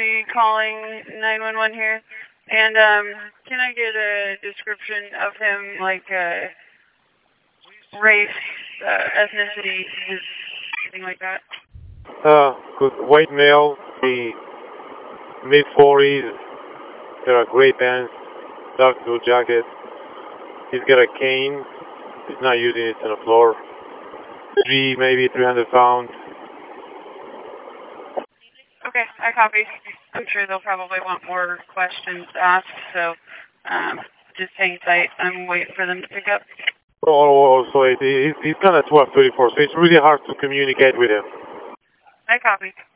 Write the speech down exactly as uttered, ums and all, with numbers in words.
be calling nine one one here. And um, can I get a description of him, like uh, race, uh, ethnicity, anything like that? Uh, good. White male, the mid forties. There are gray pants, dark blue jacket. He's got a cane. He's not using it on the floor. Three, maybe three hundred pounds. Okay, I copy. I'm sure they'll probably want more questions asked, so um, just hang tight. I'm waiting for them to pick up. Oh, so it, it, he's kind of twelve thirty-four, so it's really hard to communicate with him. I copy.